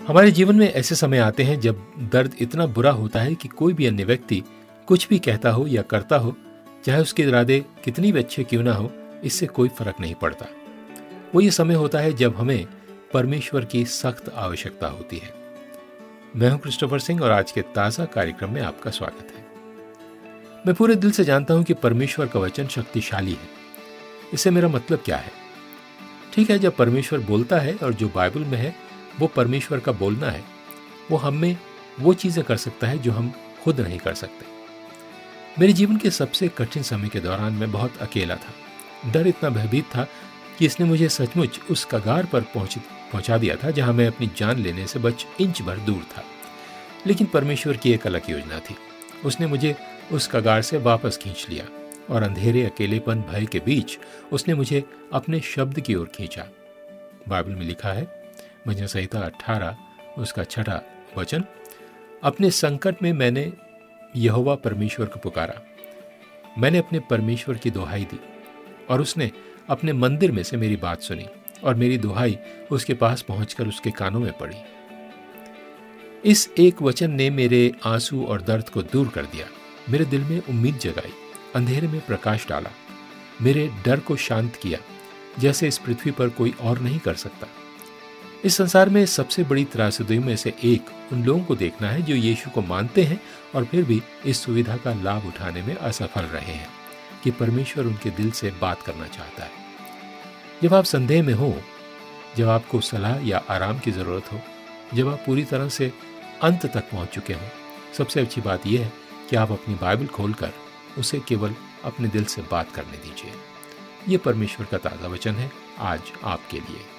हमारे जीवन में ऐसे समय आते हैं जब दर्द इतना बुरा होता है कि कोई भी अन्य व्यक्ति कुछ भी कहता हो या करता हो, चाहे उसके इरादे कितनी भी अच्छे क्यों ना हो, इससे कोई फर्क नहीं पड़ता। वो ये समय होता है जब हमें परमेश्वर की सख्त आवश्यकता होती है। मैं हूं क्रिस्टोफर सिंह और आज के ताज़ा कार्यक्रम में आपका स्वागत है। मैं पूरे दिल से जानता हूं कि परमेश्वर का वचन शक्तिशाली है। इससे मेरा मतलब क्या है? ठीक है, जब परमेश्वर बोलता है और जो बाइबल में है वो परमेश्वर का बोलना है, वो हम में वो चीज़ें कर सकता है जो हम खुद नहीं कर सकते। मेरे जीवन के सबसे कठिन समय के दौरान मैं बहुत अकेला था। डर इतना भयभीत था कि इसने मुझे सचमुच उस कगार पर पहुंचा दिया था जहां मैं अपनी जान लेने से बस इंच भर दूर था। लेकिन परमेश्वर की एक अलग योजना थी। उसने मुझे उस कगार से वापस खींच लिया और अंधेरे, अकेलेपन, भय के बीच उसने मुझे अपने शब्द की ओर खींचा। बाइबल में लिखा है, भजन संहिता 18 उसका 6 वचन, अपने संकट में मैंने यहोवा परमेश्वर को पुकारा। मैंने अपने परमेश्वर की दुहाई दी और उसने अपने मंदिर में से मेरी बात सुनी और मेरी दुहाई उसके पास पहुंचकर उसके कानों में पड़ी। इस एक वचन ने मेरे आंसू और दर्द को दूर कर दिया, मेरे दिल में उम्मीद जगाई, अंधेरे में प्रकाश डाला, मेरे डर को शांत किया जैसे इस पृथ्वी पर कोई और नहीं कर सकता। इस संसार में सबसे बड़ी त्रासदियों में से एक उन लोगों को देखना है जो यीशु को मानते हैं और फिर भी इस सुविधा का लाभ उठाने में असफल रहे हैं कि परमेश्वर उनके दिल से बात करना चाहता है। जब आप संदेह में हो, जब आपको सलाह या आराम की जरूरत हो, जब आप पूरी तरह से अंत तक पहुंच चुके हो, सबसे अच्छी बात यह है कि आप अपनी बाइबल खोलकर उसे केवल अपने दिल से बात करने दीजिए। ये परमेश्वर का ताज़ा वचन है आज आपके लिए।